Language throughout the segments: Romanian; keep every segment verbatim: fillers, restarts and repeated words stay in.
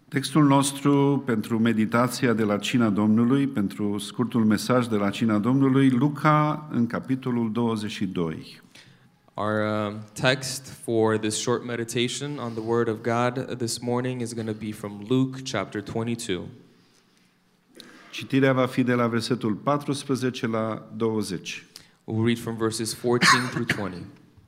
Textul nostru pentru meditația de la Cina Domnului, pentru scurtul mesaj de la Cina Domnului, Luca în capitolul douăzeci și doi. Our uh, text for this short meditation on the Word of God this morning is going to be from Luke chapter twenty-two. Citirea va fi de la versetul paisprezece la douăzeci. We'll read from verses fourteen through twenty.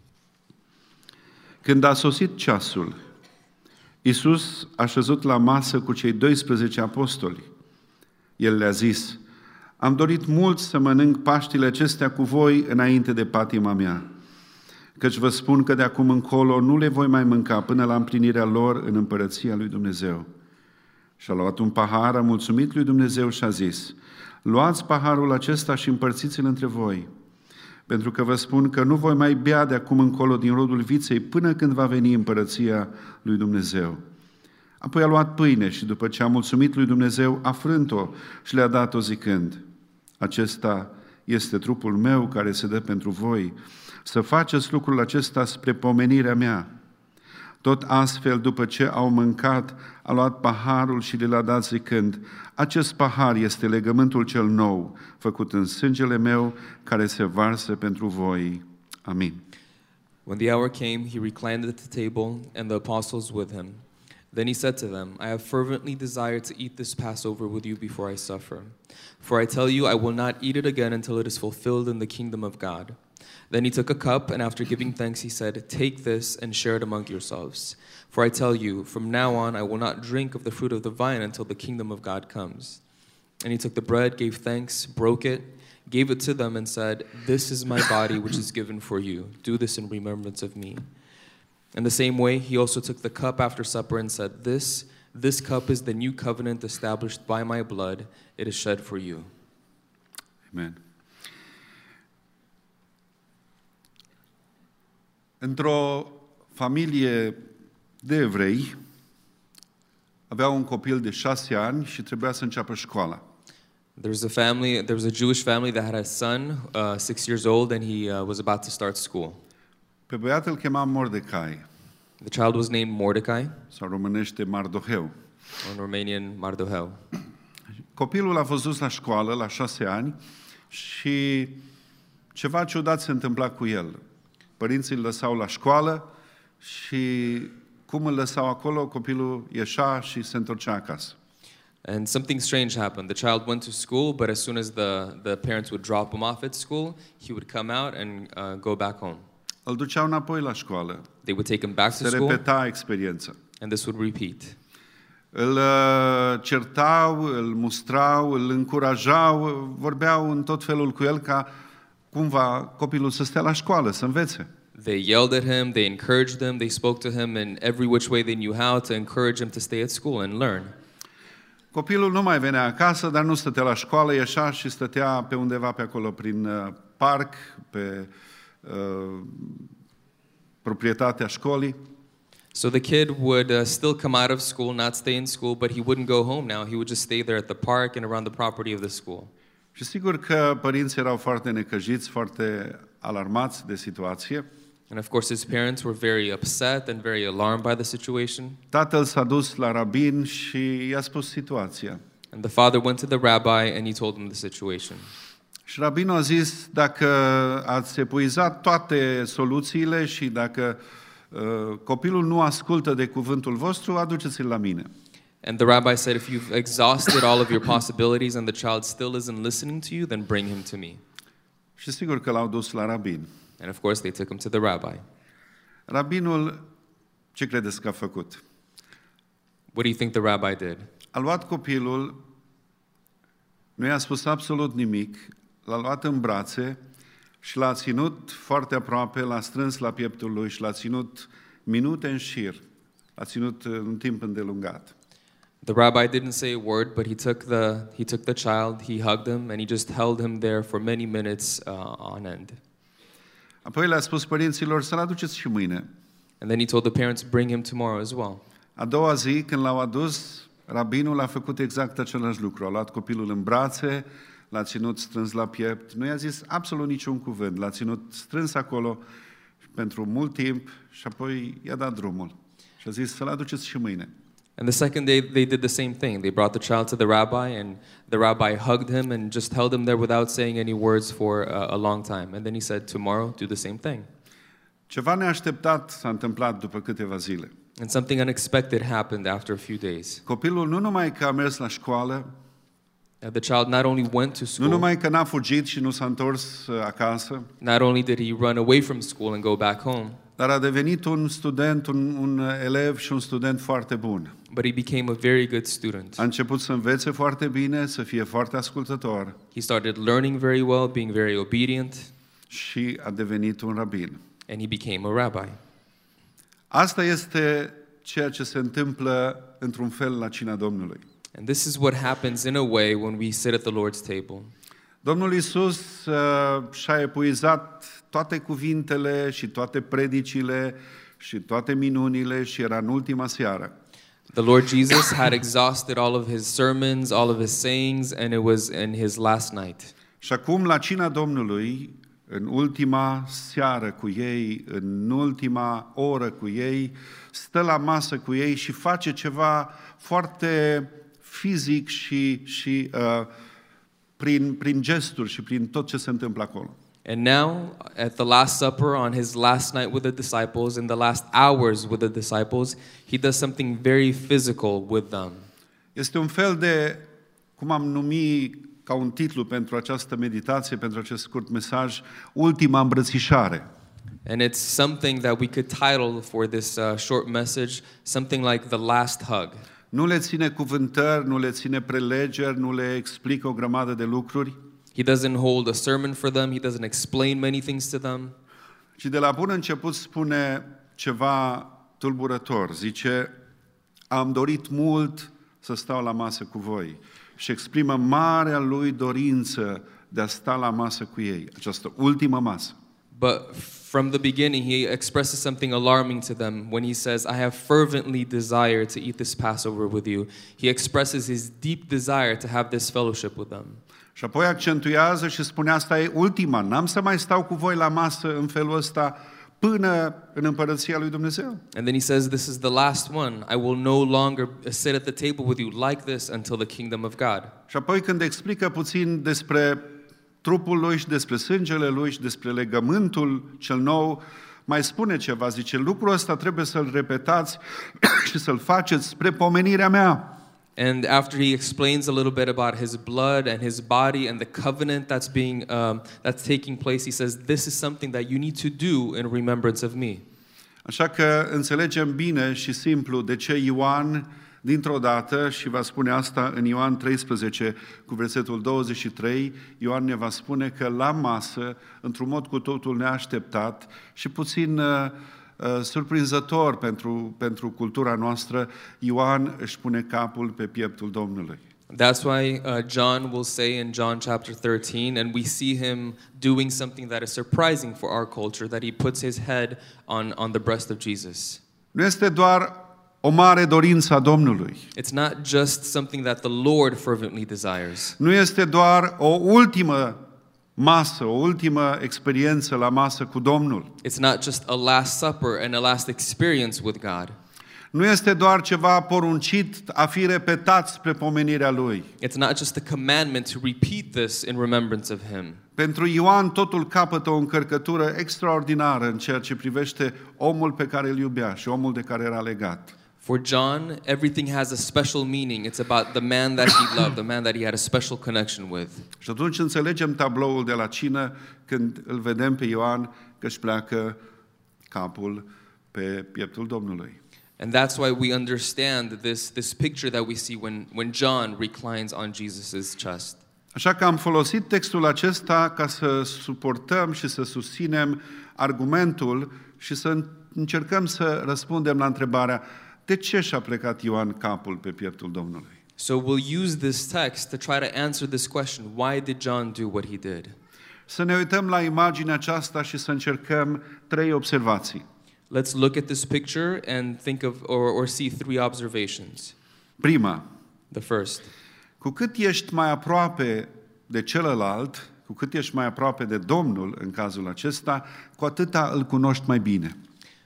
Când a sosit ceasul, Iisus a șezut la masă cu cei doisprezece apostoli. El le-a zis: am dorit mult să mănânc Paștile acestea cu voi înainte de patima mea, căci vă spun că de acum încolo nu le voi mai mânca până la împlinirea lor în împărăția lui Dumnezeu. Și-a luat un pahar, a mulțumit lui Dumnezeu și a zis: luați paharul acesta și împărțiți-l între voi, pentru că vă spun că nu voi mai bea de acum încolo din rodul viței până când va veni împărăția lui Dumnezeu. Apoi a luat pâine și după ce a mulțumit lui Dumnezeu, a frânt-o și le-a dat-o zicând: acesta este trupul meu care se dă pentru voi, să faceți lucrul acesta spre pomenirea mea. Tot astfel, după ce au mâncat, a luat paharul și le-a dat zicând: acest pahar este legământul cel nou, făcut în sângele meu, care se varsă pentru voi. Amin. When the hour came, he reclined at the table, and the apostles with him. Then he said to them, I have fervently desired to eat this Passover with you before I suffer. For I tell you, I will not eat it again until it is fulfilled in the kingdom of God. Then he took a cup, and after giving thanks, he said, take this and share it among yourselves. For I tell you, from now on I will not drink of the fruit of the vine until the kingdom of God comes. And he took the bread, gave thanks, broke it, gave it to them, and said, this is my body, which is given for you. Do this in remembrance of me. In the same way, he also took the cup after supper and said, this, this cup is the new covenant established by my blood. It is shed for you. Amen. Într-o familie de evrei, avea un copil de șase ani și trebuia să înceapă școala. There was a family, there was a Jewish family that had a son, uh, six years old, and he uh, was about to start school. Pe băiat îl chema Mordecai, The child was named Mordecai, sau românește Mardoheu. or in Romanian Mardoheu. Copilul a fost dus la școală la șase ani și ceva ciudat se întâmpla cu el. Părinții îl lăsau la școală și cum îl lăsau acolo, copilul ieșea și se întorcea acasă. And something strange happened. The child went to school, but as soon as the, the parents would drop him off at school, he would come out and uh, go back home. Îl duceau înapoi la școală. They would take him back to Se school, repeta experiența. and this would repeat. Îl uh, certau, îl mustrau, îl încurajau, vorbeau în tot felul cu el ca cumva copilul să stea la școală, să învețe. They yelled at him, they encouraged him, they spoke to him in every which way they knew how to encourage him to stay at school and learn. Copilul nu mai venea acasă, dar nu stătea la școală, ieșea și stătea pe undeva pe acolo, prin uh, parc, pe uh, proprietatea școlii. So the kid would uh, still come out of school, not stay in school, but he wouldn't go home now. He would just stay there at the park and around the property of the school. Și sigur că părinții erau foarte necăjiți, foarte alarmați de situație. And of course his parents were very upset and very alarmed by the situation. Tatăl s-a dus la rabin și i-a spus situația. And the father went to the rabbi and he told him the situation. Și rabinul a zis: dacă ați epuizat toate soluțiile și dacă uh, copilul nu ascultă de cuvântul vostru, aduceți-l la mine. And the rabbi said, if you've exhausted all of your possibilities and the child still isn't listening to you, then bring him to me. Și sigur că l-au dus la rabin. And of course they took him to the rabbi. Rabinul, ce credeți că a făcut? What do you think the rabbi did? A luat copilul, nu i-a spus absolut nimic, l-a luat în brațe și l-a ținut foarte aproape, l-a strâns la pieptul lui și l-a ținut minute în șir. L-a ținut un timp îndelungat. The rabbi didn't say a word, but he took the he took the child, he hugged him, and he just held him there for many minutes uh, on end. Apoi le-a spus părinților să-l aduceți și mâine. And then he told the parents, bring him tomorrow as well. A doua zi, când l-au adus, rabinul a făcut exact același lucru. A luat copilul în brațe, l-a ținut strâns la piept, nu i-a zis absolut niciun cuvânt, l-a ținut strâns acolo pentru mult timp și apoi i-a dat drumul. Și a zis să-l aduceți și mâine. And the second day they did the same thing. They brought the child to the rabbi, and the rabbi hugged him and just held him there without saying any words for a, a long time. And then he said, tomorrow, do the same thing. Ceva neașteptat s-a întâmplat după câteva zile. And something unexpected happened after a few days. Copilul nu numai că a mers la școală, Uh, the child not only went to nu school, numai că n-a fugit și nu s-a întors uh, acasă, not only did he run away from school and go back home, dar a devenit un student, un, un elev și un student foarte bun. but he became a very good student. A început să învețe foarte bine, să fie foarte ascultător He started learning very well, being very obedient, și a devenit un rabin. and he became a rabbi. Asta este ceea ce se întâmplă într-un fel la cina Domnului. And this is what happens in a way when we sit at the Lord's table. Domnul Iisus uh, și-a epuizat toate cuvintele și toate predicile și toate minunile și era în ultima seară. The Lord Jesus had exhausted all of his sermons, all of his sayings, and it was in his last night. Și acum la cina Domnului, în ultima seară cu ei, în ultima oră cu ei, stă la masă cu ei și face ceva foarte fizic și, și uh, prin, prin gesturi și prin tot ce se întâmplă acolo. And now, at the Last Supper, on his last night with the disciples, in the last hours with the disciples, he does something very physical with them. Este un fel de, cum am numit ca un titlu pentru această meditație, pentru acest scurt mesaj, ultima îmbrățișare. And it's something that we could title for this uh, short message, something like the last hug. Nu le ține cuvântări, nu le ține prelegeri, nu le explică o grămadă de lucruri, He doesn't hold a sermon for them. He doesn't explain many things to them. ci de la bun început spune ceva tulburător. Zice, am dorit mult să stau la masă cu voi. Și exprimă marea lui dorință de a sta la masă cu ei, această ultimă masă. But from the beginning, he expresses something alarming to them when he says, I have fervently desired to eat this Passover with you. He expresses his deep desire to have this fellowship with them. Și apoi accentuează și spune, asta e ultima, n-am să mai stau cu voi la masă în felul ăsta până în împărăția lui Dumnezeu. And then he says, this is the last one. I will no longer sit at the table with you like this until the kingdom of God. Și apoi când explică puțin despre trupul lui și despre sângele lui și despre legământul cel nou, mai spune ceva, zice, lucrul ăsta trebuie să-l repetați și să-l faceți spre pomenirea mea. And after he explains a little bit about his blood and his body and the covenant that's being um, that's taking place, he says, this is something that you need to do in remembrance of me. Așa că înțelegem bine și simplu de ce Ioan, dintr-o dată, și va spune asta în Ioan treisprezece, cu versetul douăzeci și trei, Ioan ne va spune că la masă, într-un mod cu totul neașteptat și puțin uh, uh, surprinzător pentru, pentru cultura noastră, Ioan își pune capul pe pieptul Domnului. That's why uh, John will say in John chapter thirteen, and we see him doing something that is surprising for our culture, that he puts his head on, on the breast of Jesus. Nu este doar o mare dorință a Domnului. It's not just something that the Lord fervently desires. Nu este doar o ultimă masă, o ultimă experiență la masă cu Domnul. It's not just a last supper and a last experience with God. Nu este doar ceva poruncit a fi repetat spre pomenirea Lui. It's not just a commandment to repeat this in remembrance of Him. Pentru Ioan totul capătă o încărcătură extraordinară în ceea ce privește omul pe care îl iubea și omul de care era legat. For John, everything has a special meaning. It's about the man that he loved, the man that he had a special connection with. Și atunci înțelegem tabloul de la cină când îl vedem pe Ioan că își pleacă capul pe pieptul Domnului. And that's why we understand this, this picture that we see when, when John reclines on Jesus' chest. Așa că am folosit textul acesta ca să suportăm și să susținem argumentul și să încercăm să răspundem la întrebarea de ce și-a plecat Ioan capul pe pieptul Domnului? So we'll use this text to try to answer this question. Why did John do what he did? Să ne uităm la imaginea aceasta și să încercăm trei observații. Let's look at this picture and think of or, or see three observations. Prima, The first, cu cât ești mai aproape de celălalt, cu cât ești mai aproape de Domnul în cazul acesta, cu atâta îl cunoști mai bine.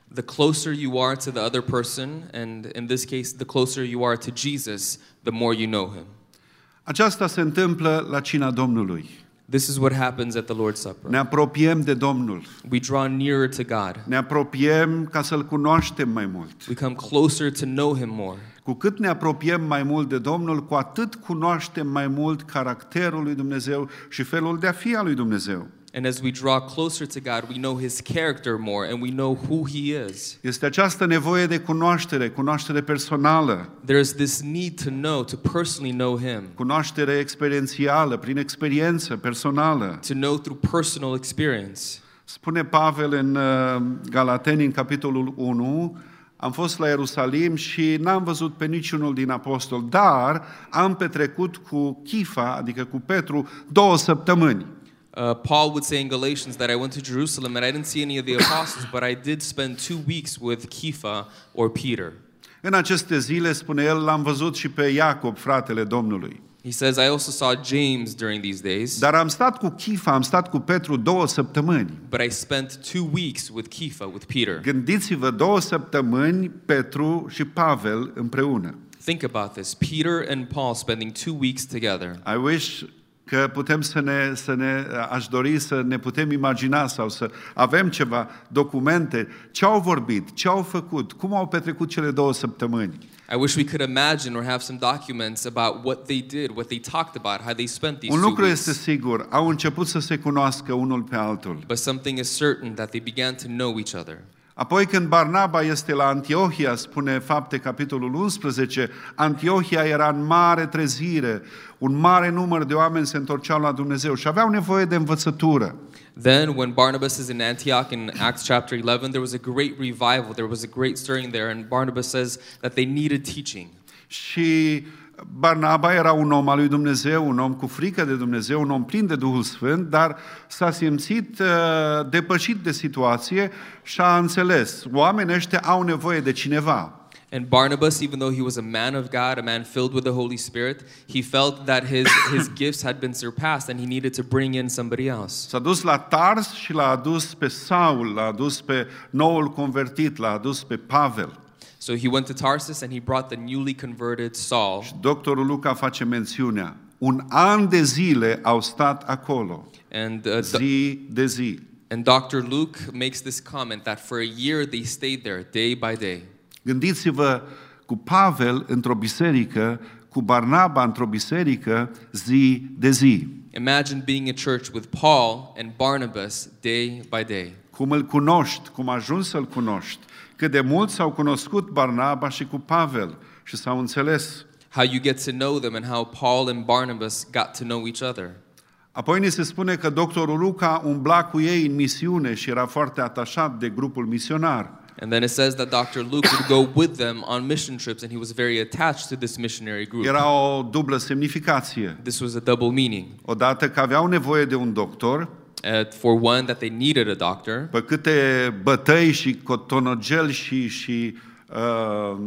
The closer you are to the other person, and in this case, the closer you are to Jesus, the more you know him. Aceasta se întâmplă la cina Domnului. This is what happens at the Lord's Supper. Ne apropiem de Domnul. We draw nearer to God. Ne apropiem ca să-L cunoaștem mai mult. We come closer to know him more. Cu cât ne apropiem mai mult de Domnul, cu atât cunoaștem mai mult caracterul lui Dumnezeu și felul de a fi al lui Dumnezeu. And as we draw closer to God, we know his character more and we know who he is. Este această nevoie de cunoaștere, cunoaștere personală, There's this need to know, to personally know him, cunoaștere experiențială, prin experiență personală. to know through personal experience. Spune Pavel în uh, Galateni, în capitolul unu, am fost la Ierusalim și n-am văzut pe niciunul din apostoli, dar am petrecut cu Chifa, adică cu Petru, două săptămâni. Uh, Paul would say in Galatians that I went to Jerusalem and I didn't see any of the apostles, but I did spend two weeks with Kepha or Peter. În aceste zile, spune el, l-am văzut și pe Iacob, fratele Domnului. He says, I also saw James during these days, Dar am stat cu Chifa, am stat cu Petru două săptămâni. but I spent two weeks with Kepha, with Peter. Gândiți-vă, două săptămâni, Petru și Pavel împreună. Think about this. Peter and Paul spending two weeks together. I wish că putem să ne, să ne, aș dori să ne putem imagina sau să avem ceva documente, ce au vorbit, ce au făcut, cum au petrecut cele două săptămâni. I wish we could imagine or have some documents about what they did, what they talked about, how they spent these Un two lucru este weeks. sigur, au început să se cunoască unul pe altul. But something is certain, that they began to know each other. Apoi când Barnaba este la Antiohia, spune Fapte, capitolul unsprezece, Antiohia era în mare trezire, un mare număr de oameni se întorceau la Dumnezeu și aveau nevoie de învățătură. Then, when Barnabas is in Antioch in Acts chapter eleven, there was a great revival, there was a great stirring there, and Barnabas says that they needed teaching. Și Barnaba era un om al lui Dumnezeu, un om cu frică de Dumnezeu, un om plin de Duhul Sfânt, dar s-a simțit uh, depășit de situație și a înțeles, oamenii ăștia au nevoie de cineva. And Barnabas, even though he was a man of God, a man filled with the Holy Spirit, he felt that his, his gifts had been surpassed and he needed to bring in somebody else. S-a dus la Tars și l-a adus pe Saul, l-a adus pe noul convertit, l-a adus pe Pavel. So he went to Tarsus and he brought the newly converted Saul. Și doctorul Luca face mențiunea. Un an de zile au stat acolo, And, uh, do- zi de zi. and Doctor Luke makes this comment that for a year they stayed there, day by day. Gândiți-vă cu Pavel într-o biserică, cu Barnaba într-o biserică, zi de zi. Imagine being in church with Paul and Barnabas day by day. Cum îl cunoști, cum ajungi să-l cunoști, cât de mult s-au cunoscut Barnaba și cu Pavel și s-au înțeles. How you get to know them and how Paul and Barnabas got to know each other. Apoi ni se spune că doctorul Luca umbla cu ei în misiune și era foarte atașat de grupul misionar. And then it says that Doctor Luke would go with them on mission trips and he was very attached to this missionary group. Era o dublă semnificație. This was a double meaning. Odată că aveau nevoie de un doctor, Uh, for one, that they needed a doctor. pe câte bătăi și cotonogeli și, și uh,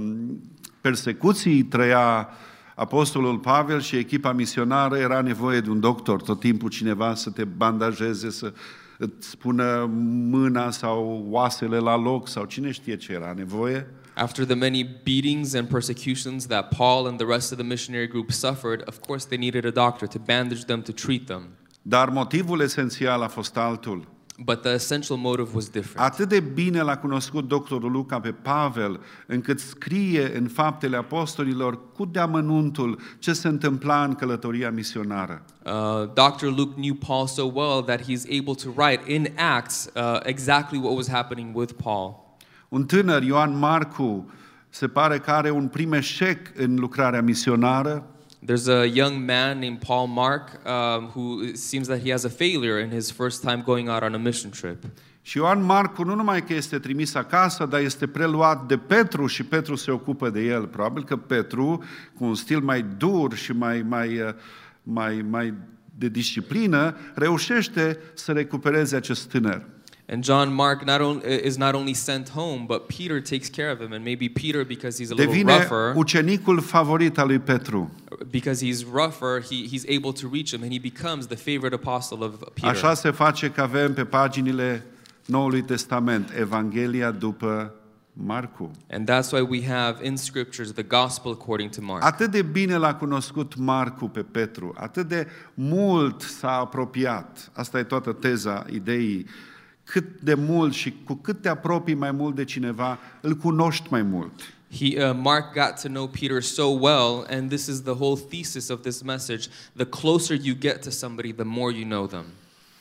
persecuții trăia apostolul Pavel și echipa misionară, era nevoie de un doctor. Tot timpul cineva să te bandajeze, să îți spună mâna sau oasele la loc sau cine știe ce era nevoie. After the many beatings and persecutions that Paul and the rest of the missionary group suffered, of course they needed a doctor to bandage them, to treat them. Dar motivul esențial a fost altul. But the essential motive was different. Atât de bine l-a cunoscut doctorul Luca pe Pavel, încât scrie în Faptele Apostolilor cu deamănuntul ce se întâmpla în călătoria misionară. Uh, Doctor Luke knew Paul so well that he's able to write in Acts uh, exactly what was happening with Paul. Un tânăr, Ioan Marcu, se pare că are un prim eșec în lucrarea misionară. There's a young man named Paul Mark um, who it seems that he has a failure in his first time going out on a mission trip. Și Ioan Marcu nu numai că este trimis acasă, dar este preluat de Petru și Petru se ocupă de el. Probabil că Petru, cu un stil mai dur și mai, mai, mai, mai de disciplină, reușește să recupereze acest tânăr. And John Mark not only is not only sent home, but Peter takes care of him. And maybe Peter, because he's a little Devine rougher, ucenicul favorit al lui Petru. because he's rougher, he, he's able to reach him, and he becomes the favorite apostle of Peter. Așa se face că avem pe paginile Noului Testament, Evanghelia după Marcu. And that's why we have in scriptures the gospel according to Mark. Atât de bine l-a cunoscut Marcu pe Petru, atât de mult s-a apropiat. Asta e toată teza ideii. Cât de mult și cu cât te apropii mai mult de cineva, îl cunoști mai mult. He, uh, Mark got to know Peter so well, and this is the whole thesis of this message. The closer you get to somebody, the more you know them.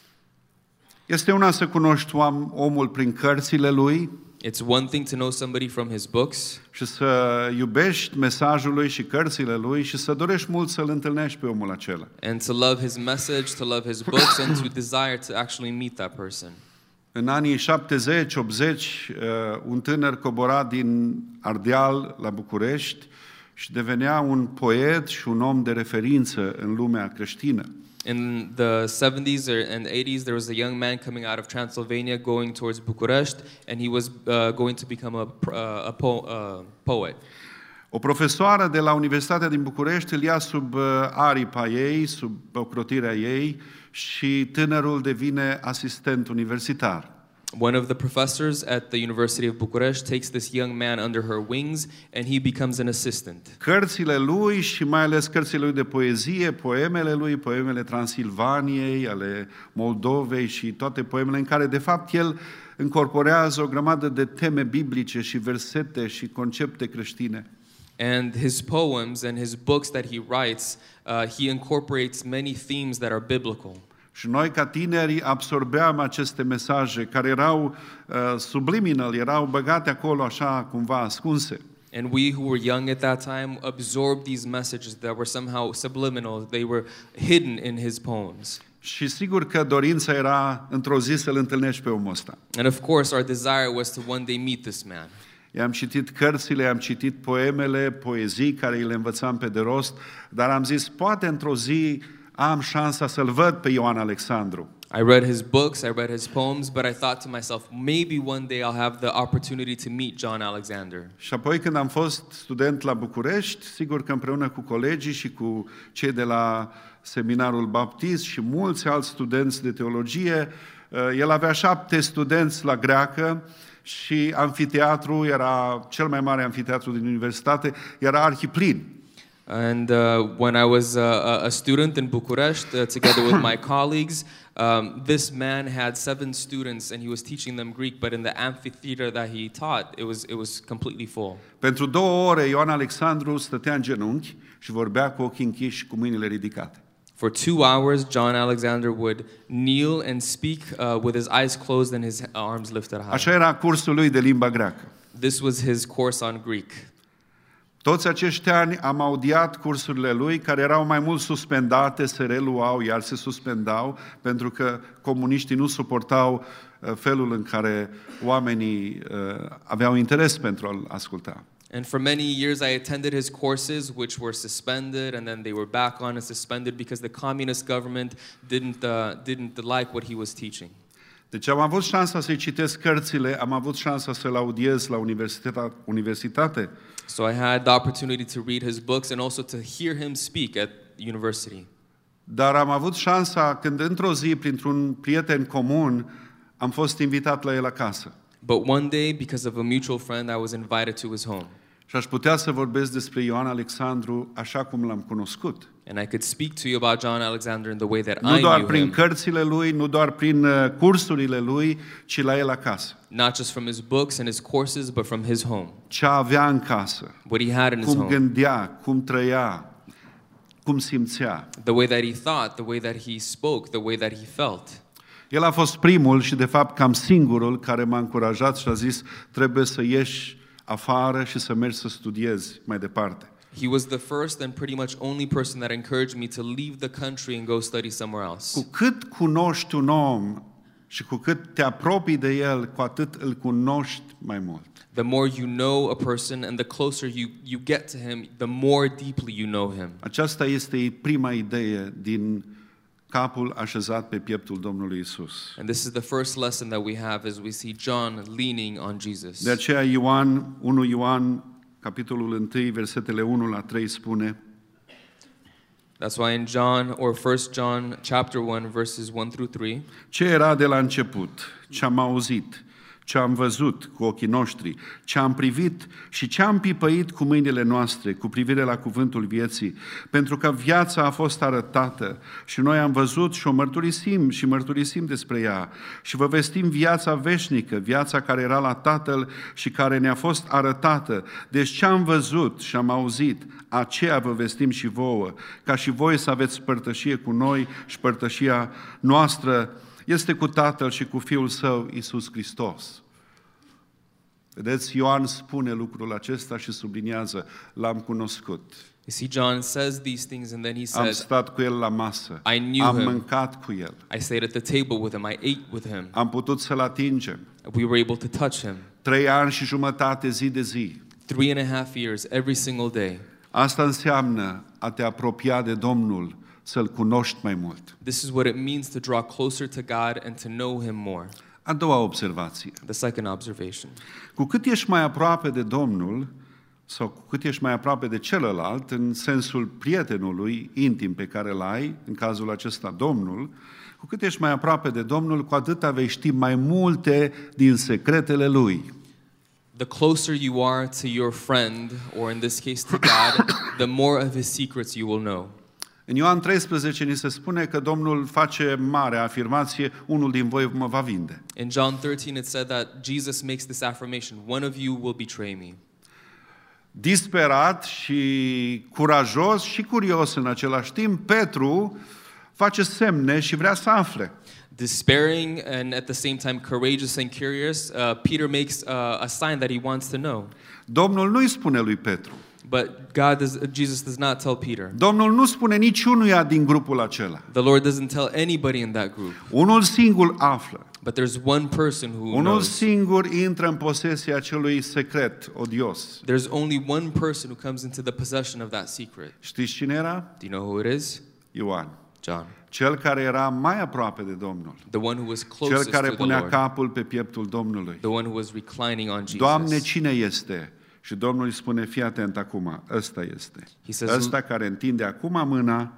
Este una să cunoști omul prin cărțile lui, It's one thing to know somebody from his books, și să iubești mesajul lui și cărțile lui și să dorești mult să-l întâlnești pe omul acela. and to love his message, to love his books, and to desire to actually meet that person. În anii șaptezeci optzeci, un tânăr cobora din Ardeal la București și devenea un poet și un om de referință în lumea creștină. In the seventies or and eighties, there was a young man coming out of Transylvania going towards Bucharest, and he was uh, going to become a, uh, a po- uh, poet. O profesoară de la Universitatea din București îl ia sub aripa ei, sub ocrotirea ei și tânărul devine asistent universitar. One of the professors at the University of Bucharest takes this young man under her wings, and he becomes an assistant. Cărțile lui și mai ales cărțile lui de poezie, poemele lui, poemele Transilvaniei, ale Moldovei și toate poemele în care de fapt el încorporează o grămadă de teme biblice și versete și concepte creștine. And his poems and his books that he writes, uh, he incorporates many themes that are biblical. Și noi, ca tineri, absorbeam aceste mesaje care erau uh, subliminal, erau băgate acolo așa cumva ascunse. And we who were young at that time absorbed these messages that were somehow subliminal. They were hidden in his poems. Și sigur că dorința era într-o zi să-l întâlnești pe omul ăsta. And of course, our desire was to one day meet this man. I-am citit cărțile, am citit poemele, poezii care le învățam pe de rost, dar am zis, poate într-o zi am șansa să-l văd pe Ioan Alexandru. I read his books, I read his poems, but I thought to myself, maybe one day I'll have the opportunity to meet John Alexander. Și apoi când am fost student la București, sigur că împreună cu colegii și cu cei de la Seminarul Baptist și mulți alți studenți de teologie, el avea șapte studenți la greacă și amfiteatru era cel mai mare amfiteatru din universitate, era arhiplin. And uh, when I was uh, a student in Bucharest, uh, together with my colleagues, um, this man had seven students, and he was teaching them Greek. But in the amphitheater that he taught, it was it was completely full. Pentru două ore Ioan Alexandru stătea în genunchi și vorbea cu ochii închiși și cu mâinile ridicate. For two hours, John Alexander would kneel and speak uh, with his eyes closed and his arms lifted high. Așa era cursul lui de limba greacă. This was his course on Greek. Toți acești ani am audiat cursurile lui, care erau mai mult suspendate, se reluau, iar se suspendau, pentru că comuniștii nu suportau felul în care oamenii aveau interes pentru a-l asculta. And for many years I attended his courses, which were suspended, and then they were back on and suspended because the communist government didn't uh, didn't like what he was teaching. Deci am avut șansa să-i citesc cărțile, am avut șansa să-l audiez la universitate. So I had the opportunity to read his books and also to hear him speak at university. Dar am avut șansa când într-o zi, printr-un prieten comun, am fost invitat la el acasă. But one day, because of a mutual friend, I was invited to his home. Și aș putea să vorbesc despre Ioan Alexandru așa cum l-am cunoscut. And I could speak to you about John Alexander in the way that Nu I doar knew prin him. cărțile lui, nu doar prin cursurile lui, ci la el acasă. Not just from his books and his courses, but from his home. Ce avea în casă, What he had in his cum home. gândea, cum trăia, cum simțea. The way that he thought, the way that he spoke, the way that he felt. El a fost primul și de fapt cam singurul care m-a încurajat și a zis trebuie să ieși afară și să mergi să studiezi mai departe. He was the first and pretty much only person that encouraged me to leave the country and go study somewhere else. Cu cât cunoști un om și cu cât te apropii de el, cu atât îl cunoști mai mult. The more you know a person and the closer you, you get to him, the more deeply you know him. Aceasta este prima idee din capul așezat pe pieptul Domnului Isus. And this is the first lesson that we have as we see John leaning on Jesus. De aceea Ioan, unu Ioan, capitolul unu, versetele unu la trei spune: That's why in John or First John chapter one verses one through three, Ce era de la început, ce am auzit, ce am văzut cu ochii noștri, ce am privit și ce am pipăit cu mâinile noastre cu privire la cuvântul vieții, pentru că viața a fost arătată și noi am văzut și o mărturisim și mărturisim despre ea și vă vestim viața veșnică, viața care era la Tatăl și care ne-a fost arătată. Deci ce am văzut și am auzit, aceea vă vestim și vouă, ca și voi să aveți părtășie cu noi și părtășia noastră este cu Tatăl și cu Fiul Său, Iisus Hristos. Vedeți, Ioan spune lucrul acesta și subliniază, l-am cunoscut. You see, John says these things and then he Am says, stat cu el la masă, I knew am him. mâncat cu el, I stayed at the table with him, I ate with him, am putut să-l atingem. we were able to touch him. Trei ani și jumătate, zi de zi. Three and a half years, every single day. Asta înseamnă a te apropia de Domnul, să-L cunoști mai mult. This is what it means to draw closer to God and to know him more. A doua observație. The second observation. Cu cât ești mai aproape de Domnul, sau cu cât ești mai aproape de celălalt, în sensul prietenului intim pe care îl ai, în cazul acesta Domnul, cu cât ești mai aproape de Domnul, cu atât vei ști mai multe din secretele Lui. The closer you are to your friend, or in this case to God, the more of his secrets you will know. În Ioan treisprezece ni se spune că Domnul face mare afirmație, unul din voi mă va vinde. In John thirteen it said that Jesus makes this affirmation, one of you will betray me. Disperat și curajos și curios în același timp, Petru face semne și vrea să afle. Despairing and at the same time courageous and curious, uh, Peter makes uh, a sign that he wants to know. Domnul nu îi spune lui Petru. But God does, Jesus does not tell Peter. Domnul nu spune niciunuia din grupul acela. The Lord doesn't tell anybody in that group. Unul singur află. But there's one person who Unul knows. singur intră în posesia acelui secret odios. There's only one person who comes into the possession of that secret. Știți cine era? Do you know who it is? Ioan. John. Cel care era mai aproape de Domnul. The one who was Cel closest care to the punea Lord. capul pe pieptul Domnului. The one who was reclining on Jesus. Doamne, cine este? Și Domnul îi spune, fii atent acum, ăsta este. He says, Ăsta care întinde acum mâna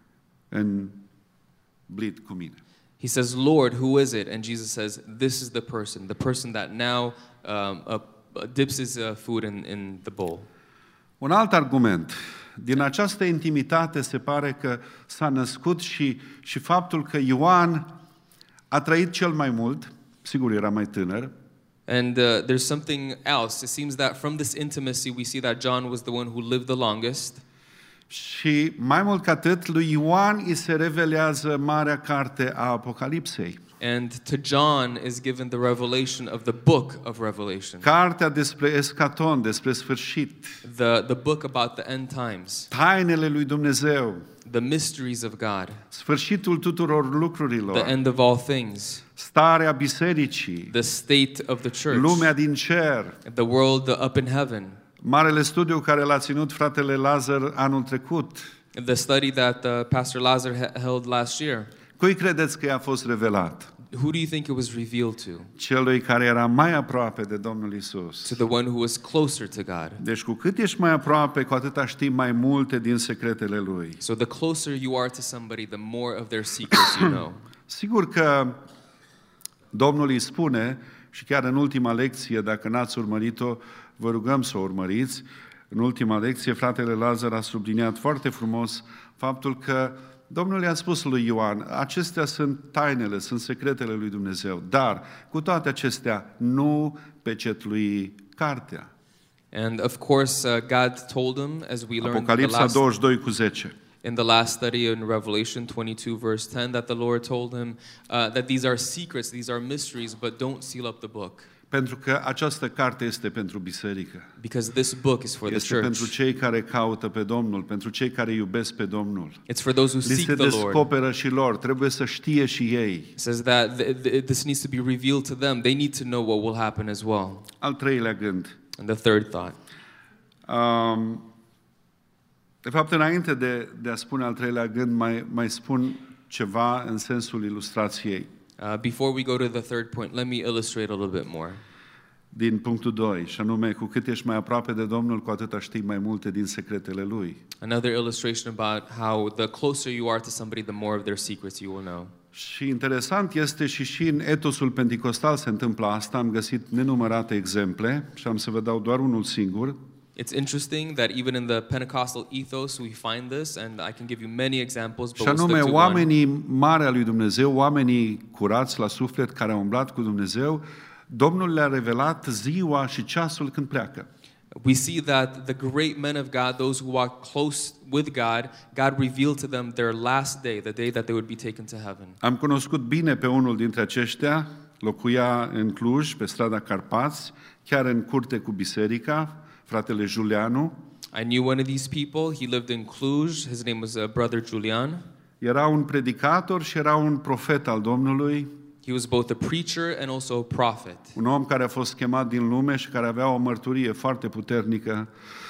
în blid cu mine. He says, Lord, who is it? And Jesus says, this is the person, the person that now um, uh, dips his uh, food in, in the bowl. Un alt argument. Din această intimitate se pare că s-a născut și, și faptul că Ioan a trăit cel mai mult, sigur era mai tânăr, And uh, there's something else. It seems that from this intimacy we see that John was the one who lived the longest. și mai mult ca atât, lui Ioan îi se revelează marea carte a Apocalipsei. And to John is given the revelation of the book of Revelation. Cartea despre escaton, despre sfârșit, The, the book about the end times. tainele lui Dumnezeu, The mysteries of God. sfârșitul tuturor The lucrurilor, end of all things. starea bisericii, The state of the church. lumea din cer, The world up in heaven. marele studiu care l-a ținut fratele Lazar anul trecut. The study that uh, Pastor Lazar ha- held last year. Cui credeți că i-a fost revelat? Who do you think it was revealed to? Celui care era mai aproape de Domnul Isus. To the one who was closer to God. Deci cu cât ești mai aproape, cu atâta știi mai multe din secretele Lui. So the closer you are to somebody, the more of their secrets you know. Sigur că Domnul îi spune, și chiar în ultima lecție, dacă n-ați urmărit-o, vă rugăm să o urmăriți. În ultima lecție, fratele Lazar a subliniat foarte frumos faptul că Domnul i-a spus lui Ioan, acestea sunt tainele, sunt secretele lui Dumnezeu, dar cu toate acestea nu pecetlui cartea. And of course, uh, God told him, as we learned in the, Apocalipsa last, douăzeci și doi cu zece. in the last study in Revelation twenty-two, verse ten, that the Lord told him uh, that these are secrets, these are mysteries, but don't seal up the book. Pentru că această carte este pentru biserică. Because this book is for the Este pentru church. cei care caută pe Domnul, pentru cei care iubesc pe Domnul. It's for those who Li seek se the Lord. descoperă și lor, trebuie să știe și ei. It says that th- th- this needs to be revealed to them. They need to know what will happen as well. Al treilea gând. And the third thought. Um, de fapt, înainte de, de a spune al treilea gând, mai, mai spun ceva în sensul ilustrației. Uh, before we go to the third point, let me illustrate a little bit more. din punctul doi, și anume, cu cât ești mai aproape de Domnul, cu atât știi mai multe din secretele Lui. Another illustration about how the closer you are to somebody, the more of their secrets you will know. Și interesant este și și în etosul penticostal se întâmplă asta, am găsit nenumărate exemple și am să vă dau doar unul singur. It's interesting that even in the Pentecostal ethos we find this, and I can give you many examples, but Și we'll anume, stick to one. oamenii mari al lui Dumnezeu, oamenii curați la suflet care au umblat cu Dumnezeu, Domnul le-a revelat ziua și ceasul când pleacă. We see that the great men of God, those who walk close with God, God revealed to them their last day, the day that they would be taken to heaven. Am cunoscut bine pe unul dintre aceștia, locuia în Cluj, pe strada Carpați, chiar în curte cu biserica, fratele Julianu. I knew one of these people. He lived in Cluj. His name was uh, Brother Julian. Era un predicator și era un profet al Domnului, He was both a preacher and also a prophet. un om care a fost chemat din lume și care avea o mărturie foarte puternică.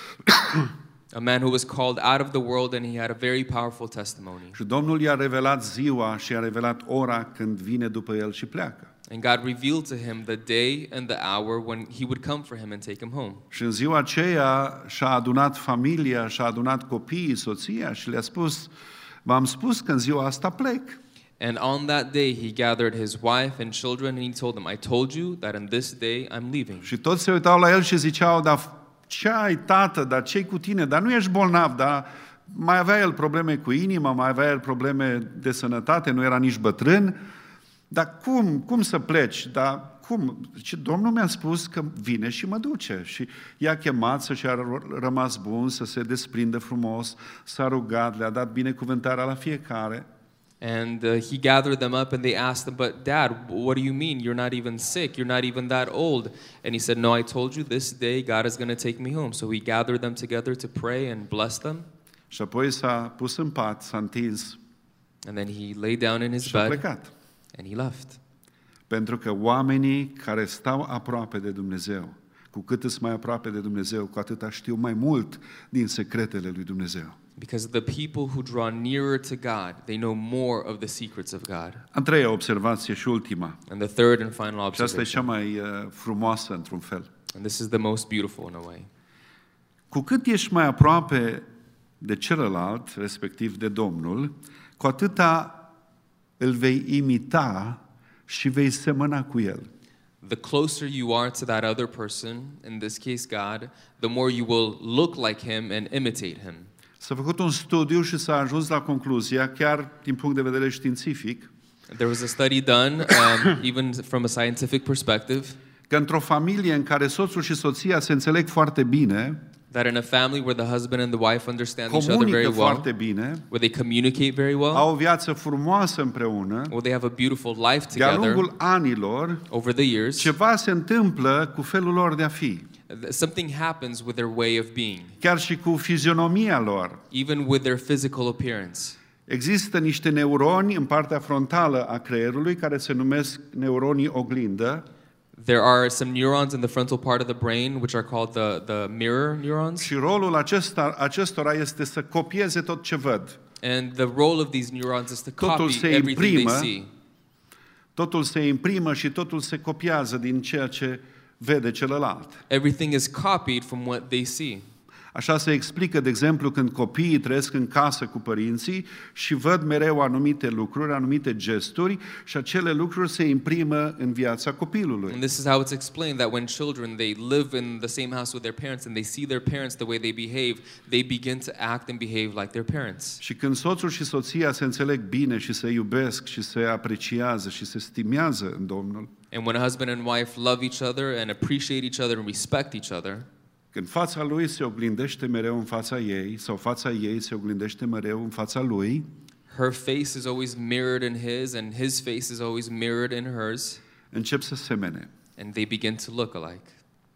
A man who was called out of the world, and he had a very powerful testimony. Și Domnul i-a revelat ziua și i-a revelat ora când vine după el și pleacă. And God revealed to him the day and the hour when he would come for him and take him home. Și în ziua aceea și-a adunat familia, și-a adunat copiii, soția și le-a spus: v-am spus că în ziua asta plec. And on that day he gathered his wife and children, and he told them, I told you that on this day I'm leaving. Și toți se uitau la el și ziceau: dar ce ai, tată, dar ce-i cu tine? Dar nu ești bolnav, dar mai avea el probleme cu inima, mai avea el probleme de sănătate, nu era nici bătrân. Dar cum, cum să pleci? Dar cum? Și Domnul mi-a spus că vine și mă duce. Și i-a chemat să-și a rămas bun, să se desprindă frumos, s-a rugat, le-a dat binecuvântarea la fiecare. And uh, he gathered them up and they asked him, but Dad, what do you mean? You're not even sick. You're not even that old. And he said, no, I told you this day God is going to take me home. So he gathered them together to pray and bless them. Și apoi s-a pus în pat, s-a întins And then he lay down in his și a bed plecat. and he left. Pentru că oamenii care stau aproape de Dumnezeu, cu cât îți mai aproape de Dumnezeu, cu atât știu mai mult din secretele lui Dumnezeu. Because the people who draw nearer to God, they know more of the secrets of God. A treia observație și ultima. And the third and final Și asta e cea observation, mai uh, frumoasă într-un fel. and this is the most beautiful in a way. Cu cât ești mai aproape de celălalt, respectiv de Domnul, cu atâta îl vei imita și vei semăna cu el. The closer you are to that other person, in this case God, the more you will look like him and imitate him. S-a făcut un studiu și s-a ajuns la concluzia, chiar din punct de vedere științific, There was a study done, um, even from a scientific perspective, că într-o familie în care soțul și soția se înțeleg foarte bine, that in a family where the husband and the wife understand each other comunică very well, foarte bine, where they communicate very well, au o viață frumoasă împreună, where they have a beautiful life de-a together lungul anilor, over the years, ceva se întâmplă cu felul lor de a fi, something happens with their way of being, chiar și cu fizionomia lor. even with their physical appearance. Există niște neuroni în partea frontală a creierului care se numesc neuronii oglindă. There are some neurons in the frontal part of the brain which are called the, the mirror neurons. Și rolul acesta, acestora este să copieze tot ce văd. And the role of these neurons is to Totul copy se everything they imprimă. see. Totul se imprimă și totul se copiază din ceea ce vede celălalt. Everything is copied from what they see. Așa se explică, de exemplu, când copiii trăiesc în casă cu părinții și văd mereu anumite lucruri, anumite gesturi și acele lucruri se imprimă în viața copilului. And this is how it's explained that when children, they live in the same house with their parents and they see their parents the way they behave, they begin to act and behave like their parents. Și când soțul și soția se înțeleg bine și se iubesc și se apreciază și se stimează în Domnul, And when a husband and wife love each other and appreciate each other and respect each other, când fața lui se oglindește mereu în fața ei sau fața ei se oglindește mereu în fața lui, her face is always mirrored in his and his face is always mirrored in hers, încep să semene. and they begin to look alike.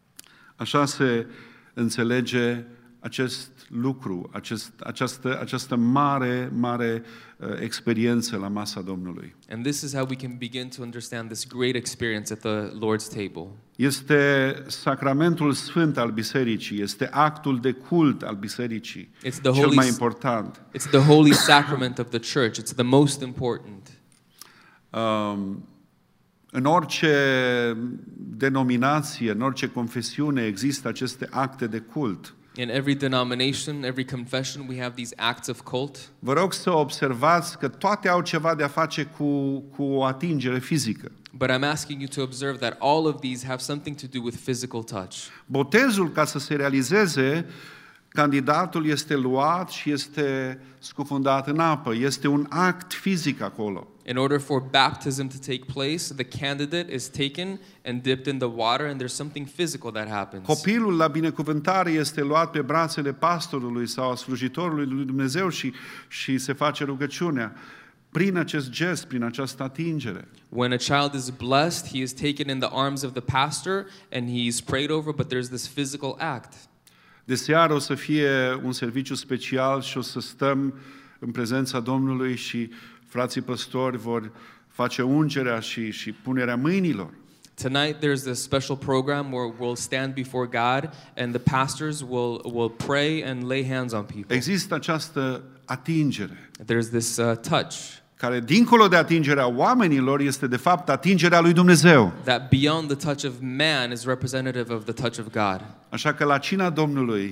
Așa se înțelege acest lucru, acest, această, această mare, mare uh, experiență la masa Domnului. And this is how we can begin to understand this great experience at the Lord's table. Este sacramentul sfânt al bisericii, este actul de cult al bisericii, It's the cel holy mai important. It's the holy sacrament of the church. It's the most important. Um, În orice denominație, în orice confesiune există aceste acte de cult. In every denomination, every confession, we have these acts of cult. Vă rog să observați că toate au ceva de a face cu, cu o atingere fizică. But I'm asking you to observe that all of these have something to do with physical touch. Botezul, ca să se realizeze, candidatul este luat și este scufundat în apă. Este un act fizic acolo. In order for baptism to take place, the candidate is taken and dipped in the water, and there's something physical that happens. Copilul la binecuvântare este luat pe brațele pastorului sau a slujitorului lui Dumnezeu și, și se face rugăciunea. Prin acest gest, prin această atingere. When a child is blessed, he is taken in the arms of the pastor and he's prayed over, but there's this physical act. De seară o să fie un serviciu special și o să stăm în prezența Domnului și frații păstori vor face ungerea și, și punerea mâinilor. Tonight there's this special program where we'll stand before God and the pastors will will pray and lay hands on people. Există această atingere. There's this uh, touch. Care dincolo de atingerea oamenilor este de fapt atingerea lui Dumnezeu. That beyond the touch of man is representative of the touch of God. Așa că la cina Domnului,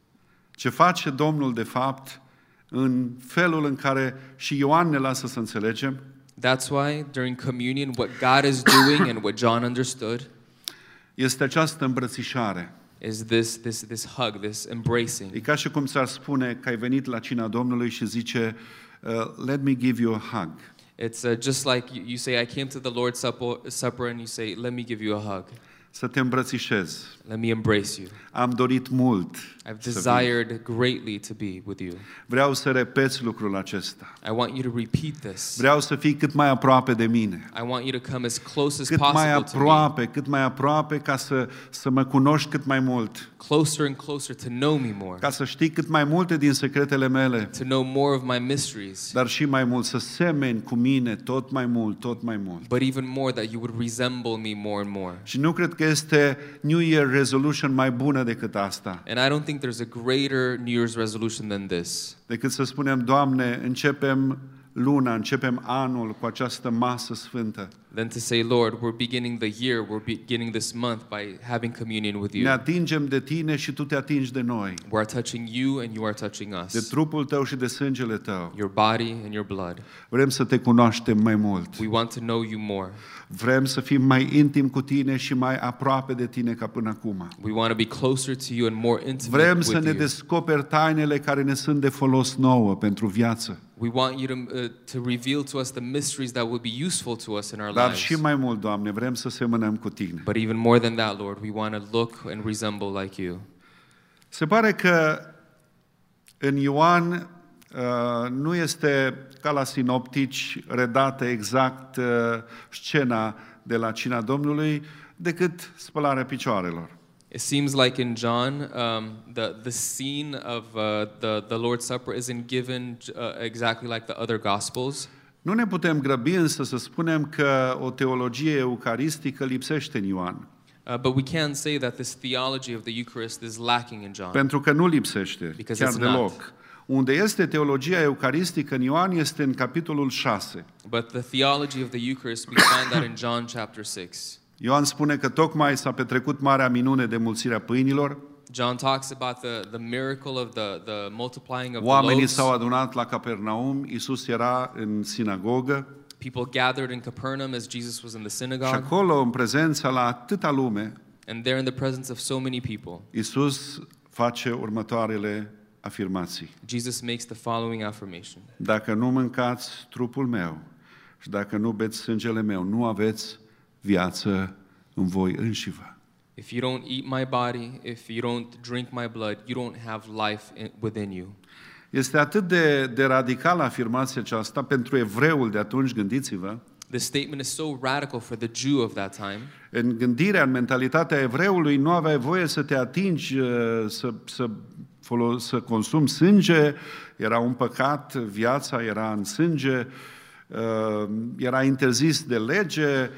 ce face Domnul de fapt în felul în care și Ioan ne lasă să înțelegem, that's why during communion what God is doing and what John understood este această îmbrățișare. Is this this this hug, this embracing. E ca și cum ți-ar spune că ai venit la cina Domnului și zice, uh, let me give you a hug. It's uh, just like you, you say, I came to the Lord's supper, supper and you say, let me give you a hug. Să te îmbrățișez. Let me embrace you. Am dorit mult. I've desired greatly to be with you. Vreau să repeți lucrul acesta. I want you to repeat this. Vreau să fii cât mai aproape de mine. I want you to come as close as Cât mai possible to me. aproape, cât mai aproape ca să, să mă cunoști cât mai mult. Closer and closer to know me more. Ca să știi cât mai multe din secretele mele. To know more of my mysteries. Dar și mai mult să semeni cu mine tot mai mult, tot mai mult. But even more that you would resemble me more and more. Și nu cred că este New Year resolution mai bună decât asta. And I don't think there's a greater New Year's resolution than this. Decât să spunem, Doamne, începem luna, începem anul cu această masă sfântă. Than to say, Lord, we're beginning the year, we're beginning this month by having communion with you. Ne atingem de Tine și Tu te atingi de noi. We are touching you and you are touching us. De trupul Tău și de sângele Tău. Your body and your blood. Vrem să Te cunoaștem mai mult. We want to know you more. Vrem să fim mai intim cu Tine și mai aproape de Tine ca până acum. We want to be closer to you and more intimate Vrem with să ne you. descoperi tainele care ne sunt de folos nouă pentru viață. We want you to, uh, to reveal to us the mysteries that will be useful to us in our Dar lives. și mai mult, Doamne, vrem să semănăm cu Tine. But even more than that, Lord, we want to look and resemble like you. Se pare că în Ioan uh, nu este ca la sinoptici redată exact uh, scena de la cina Domnului, decât spălarea picioarelor. It seems like in John, um, the, the scene of uh, the, the Lord's Supper isn't given uh, exactly like the other Gospels. Nu ne putem grăbi însă să spunem că o teologie eucaristică lipsește în Ioan. Uh, but we can say that this theology of the Eucharist is lacking in John. Pentru că nu lipsește, Because chiar it's deloc. not. Unde este teologia eucaristică în Ioan este în capitolul șase. But the theology of the Eucharist, we find that in John chapter six. Ioan spune că tocmai s-a petrecut marea minune de mulțirea pâinilor. John talks about the, the miracle of the, the multiplying of the Oamenii loaves. s-au adunat la Capernaum, Iisus era în sinagogă People gathered in Capernaum as Jesus was in the și synagogue. acolo, în prezența la atâta lume, And there in the presence of so many people, Iisus face următoarele afirmații. Jesus makes the following affirmation. Dacă nu mâncați trupul meu și dacă nu beți sângele meu, nu aveți viață în voi înșivă. If you don't eat my body, if you don't drink my blood, you don't have life in, within you. Este atât de, de radicală afirmația aceasta pentru evreul de atunci, gândiți-vă. This statement is so radical for the Jew of that time. În gândirea, în mentalitatea evreului, nu aveai voie să te atingi, să, să, folos, să consumi sânge, era un păcat, viața era în sânge, era interzis de lege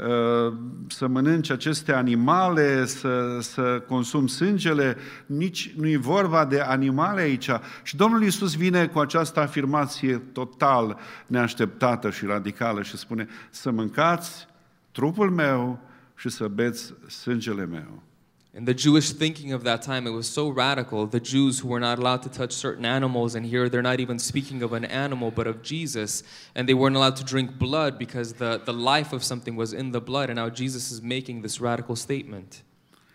să mănânci aceste animale, să, să consumi sângele, nici nu e vorba de animale aici. Și Domnul Iisus vine cu această afirmație total neașteptată și radicală și spune să mâncați trupul meu și să beți sângele meu. In the Jewish thinking of that time, it was so radical. The Jews who were not allowed to touch certain animals, and here they're not even speaking of an animal, but of Jesus, and they weren't allowed to drink blood because the, the life of something was in the blood, and now Jesus is making this radical statement.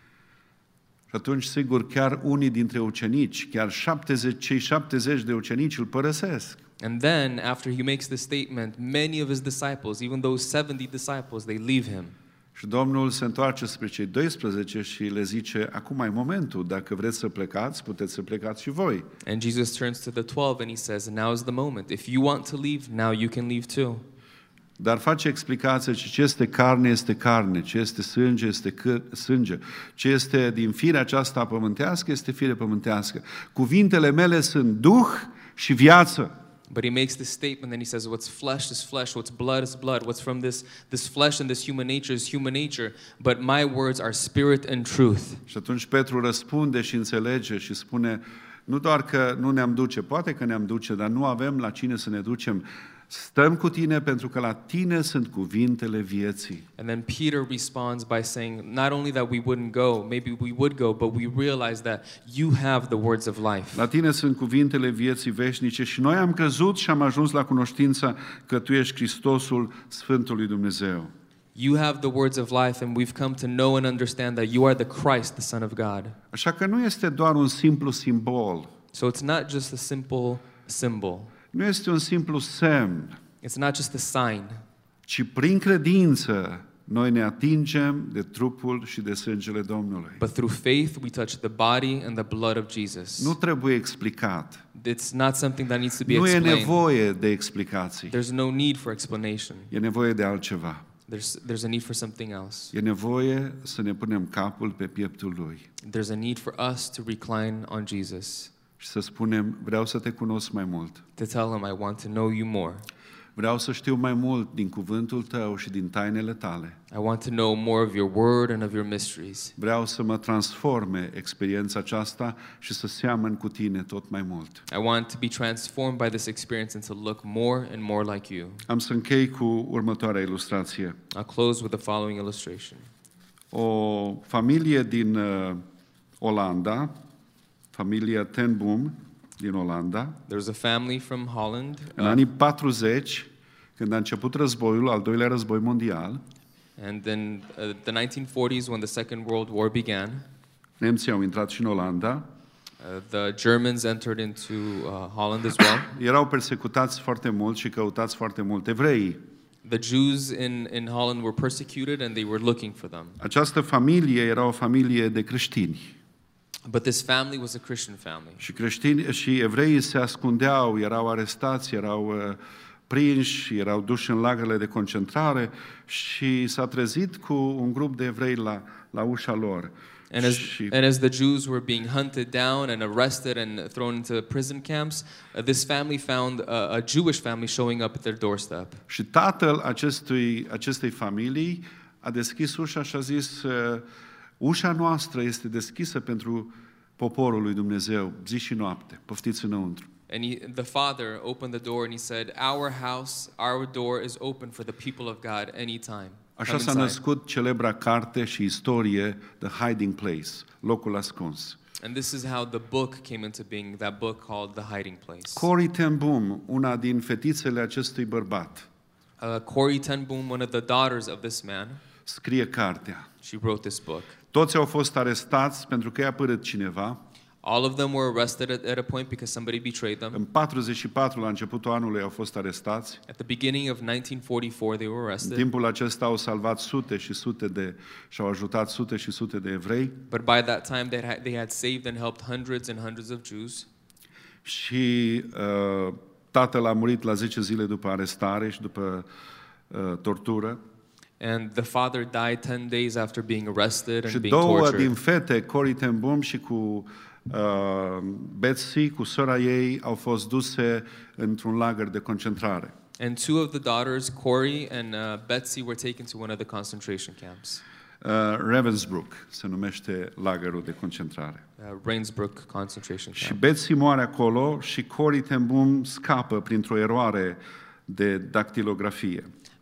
Și atunci, sigur, chiar unii dintre ucenici, chiar șaptezeci, cei șaptezeci de ucenici îl părăsesc. And then, after he makes this statement, many of his disciples, even those seventy disciples, they leave him. Și Domnul se întoarce spre cei doisprezece și le zice, acum e momentul, dacă vreți să plecați, puteți să plecați și voi. And Jesus turns to the twelve and he says, now is the moment. If you want to leave, now you can leave too. Dar face explicație că ce este carne este carne, ce este sânge este sânge, ce este din firea aceasta pământească este fire pământească. Cuvintele mele sunt duh și viață. But he makes this statement and he says, what's flesh is flesh, what's blood is blood, what's from this, this flesh and this human nature is human nature, but my words are spirit and truth. Și atunci Petru răspunde și înțelege și spune, nu doar că nu ne-am duce, poate că ne-am duce, dar nu avem la cine să ne ducem. Stăm cu tine pentru că la tine sunt cuvintele vieții. And then Peter responds by saying, not only that we wouldn't go, maybe we would go, but we realize that you have the words of life. La tine sunt cuvintele vieții veșnice și noi am crezut și am ajuns la cunoștința că tu ești Hristosul Sfântului Dumnezeu. You have the words of life and we've come to know and understand that you are the Christ, the Son of God. Așa că nu este doar un simplu simbol. So it's not just a simple symbol. Nu este un simplu semn, It's not just a sign, ci prin credință noi ne atingem de trupul și de sângele Domnului. but through faith we touch the body and the blood of Jesus. Nu trebuie explicat. It's not something that needs to be Nu e explained. nevoie de explicații. There's no need for explanation. E nevoie de altceva. There's, there's a need for something else. E nevoie să ne punem capul pe pieptul Lui There's a need for us to recline on Jesus, și să spunem, vreau să te cunosc mai mult. to tell him, I want to know you more. Vreau să știu mai mult din cuvântul Tău și din tainele Tale. I want to know more of your word and of your mysteries. Vreau să mă transforme experiența aceasta și să seamăn cu Tine tot mai mult. I want to be transformed by this experience and to look more and more like you. Am să închei cu următoarea ilustrație. I'll close with the following illustration. O familie din uh, Olanda, familia Ten Boom din Olanda, There's a family from Holland. în uh, anii patruzeci, când a început războiul, al doilea război mondial, And then uh, the nineteen forties, when the Second World War began, nemții au intrat și în Olanda, uh, the Germans entered into uh, Holland as well. erau persecutați foarte mult și căutați foarte mult evreii. The Jews in, in Holland were persecuted and they were looking for them. Această familie era o familie de creștini. But this family was a Christian family. Și creștini și evreii se ascundeau, erau arestați, erau uh, prinși, erau duși în lagărele de concentrare și s-a trezit cu un grup de evrei la, la ușa lor. And as, Și, and as the Jews were being hunted down and arrested and thrown into prison camps, uh, this family found a, a Jewish family showing up at their doorstep. și tatăl acestui, acestei familii a deschis ușa și a zis, uh, ușa noastră este deschisă pentru poporul lui Dumnezeu, zi și noapte, poftiți înăuntru. And he, the father opened the door and he said, "Our house, our door is open for the people of God anytime." Așa Come s-a inside. născut celebra carte și istorie, The Hiding Place, locul ascuns. And this is how the book came into being, that book called The Hiding Place. Corrie ten Boom, una din fetițele acestui bărbat, Uh, Corrie ten Boom, one of the daughters of this man, scrie cartea. she wrote this book. Toți au fost arestați pentru că i-a părât cineva. All of them were arrested at, at a point because somebody betrayed them. În patruzeci și patru, la începutul anului, au fost arestați. At the beginning of nineteen forty-four, they were În arrested. timpul acesta au salvat sute și sute de și au ajutat sute și sute de evrei. But by that time, they had, they had saved and helped hundreds and hundreds of Jews. Și uh, tatăl a murit la zece zile după arestare și după uh, tortură. And the father died ten days after being arrested Și and being două tortured. din fete, Corrie ten Boom și cu uh, Betsy, cu sora ei, au fost duse într-un lagăr de concentrare. And two of the daughters, Corrie and uh, Betsy, were taken to one of the concentration camps, Uh, Ravensbrück se numește lagărul de concentrare. uh, Ravensbrück concentration Și camp. Betsy moare acolo și Corrie ten Boom scapă printr-o eroare de dactilografie.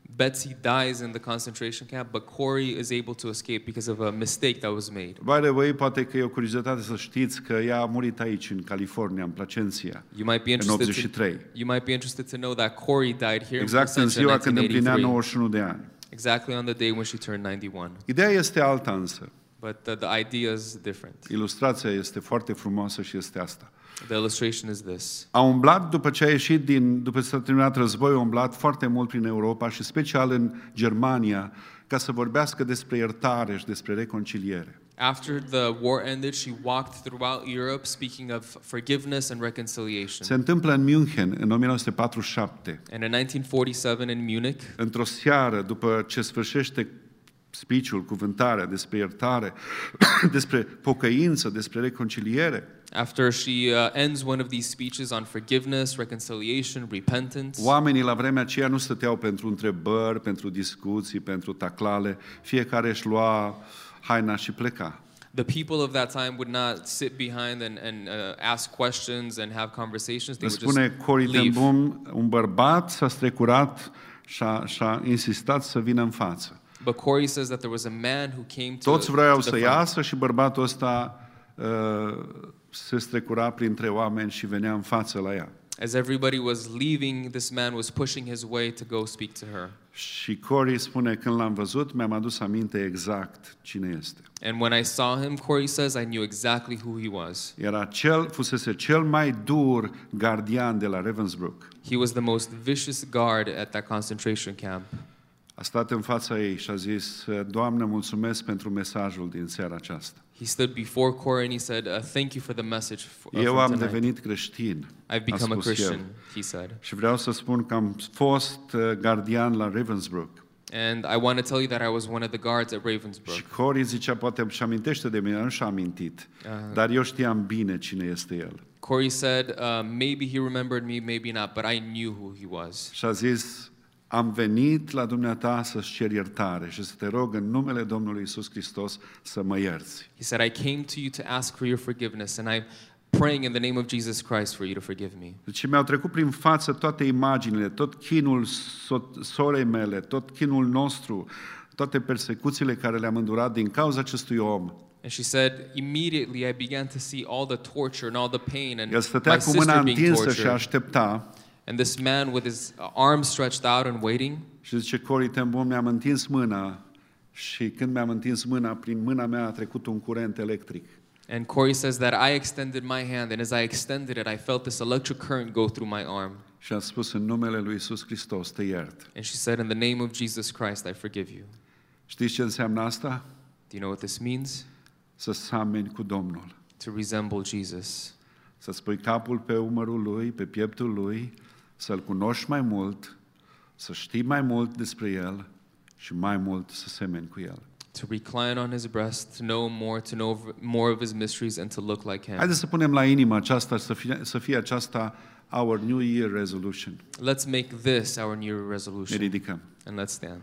Betsy dies in the concentration camp, but Corey is able to escape because of a mistake that was made. By the way, poate că e o curiozitate să știți că ea a murit aici, în California, în Placentia, You might be în interested optzeci și trei. to, you might be interested to know that Corey died here Exact in în Placentia ziua in când împlinea nineteen eighty-three. nouăzeci și unu de ani. Exactly on the day when she turned ninety-one. Ideea este alta însă. But the, the idea is different. Ilustrația este foarte frumoasă și este asta. The illustration is this. A umblat după ce a ieșit din, după ce s-a terminat războiul, a umblat foarte mult prin Europa și special în Germania, ca să vorbească despre iertare și despre reconciliere. After the war ended, she walked throughout Europe speaking of forgiveness and reconciliation. Se întâmplă în München în nouăsprezece patruzeci și șapte. And in nineteen forty-seven in Munich, Într-o seară, după ce sfârșește speech-ul, cuvântarea despre iertare, despre pocăință, despre reconciliere, after she uh, ends one of these speeches on forgiveness, reconciliation, repentance, oamenii la vremea aceea nu stăteau pentru întrebări, pentru discuții, pentru taclale, fiecare își lua haina și pleca. the people of that time would not sit behind and, and uh, ask questions and have conversations. They Îmi would spune just Corrie ten leave. Boom, un bărbat s-a strecurat și a, și a insistat să vină în față. But Corey says that there was a man who came to, Toți vreau to să the front. iasă și bărbatul ăsta uh, se strecura printre oameni și venea în față la ea. As everybody was leaving, this man was pushing his way to go speak to her. Și Corey spune, când l-am văzut, mi-am adus aminte exact cine este. And when I saw him, Corey says, I knew exactly who he was. Era cel, fusese cel mai dur gardian de la Ravensbrück. He was the most vicious guard at that concentration camp. A stat în fața ei și a zis, Doamne, mulțumesc pentru mesajul din seara aceasta. He stood before Corey and he said, uh, thank you for the message f- uh, Eu from am tonight. devenit creștin, I've a become a spus el. Christian, he said. Și vreau să spun că am fost uh, gardian la Ravensbrück. And I want to tell you that I was one of the guards at Și Ravensbrück. Corey zicea, poate își amintește de mine, nu și-a amintit, Uh, dar eu știam bine cine este el. Corey said, uh, maybe he remembered me, maybe not, but I knew who he was. Și a zis, am venit la dumneata să-ți cer iertare și să te rog în numele Domnului Iisus Hristos să mă ierți. He said, I came to you to ask for your forgiveness, and I'm praying in the name of Jesus Christ for you to forgive me. Deci mi-au trecut prin față toate imaginile, tot chinul so- sorei mele, tot chinul nostru, toate persecuțiile care le-am îndurat din cauza acestui om. And she said, immediately I began to see all the torture and all the pain and El stătea my cu mâna sister being întinsă și tortured. aștepta. And this man with his arms stretched out and waiting. Și zice, Corrie ten Boom, mi-am întins mâna și când mi-am întins mâna, prin mâna mea a trecut un curent electric. And Corey says that I extended my hand, and as I extended it, I felt this electric current go through my arm. Și a spus, în numele lui Iisus Hristos te iert. And she said, in the name of Jesus Christ, I forgive you. Știți ce înseamnă asta? Do you know what this means? Să sameni cu Domnul. To resemble Jesus. Să-ți pui capul pe umărul lui, pe pieptul lui, să-l cunoști mai mult, să știi mai mult despre el și mai mult să semeni cu el. To recline on his breast, to know more, to know more of his mysteries, and to look like him. Haideți să punem la inimă aceasta, să fie, să fie aceasta our New Year resolution. Let's make this our new Ne resolution. ridicăm. And let's stand.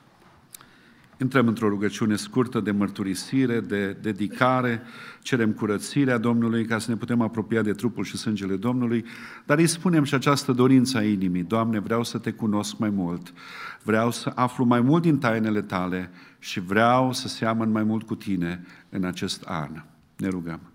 Intrăm într-o rugăciune scurtă de mărturisire, de dedicare, cerem curățirea Domnului ca să ne putem apropia de trupul și sângele Domnului, dar îi spunem și această dorință a inimii. Doamne, vreau să te cunosc mai mult, vreau să aflu mai mult din tainele tale și vreau să seamăn mai mult cu tine în acest an. Ne rugăm.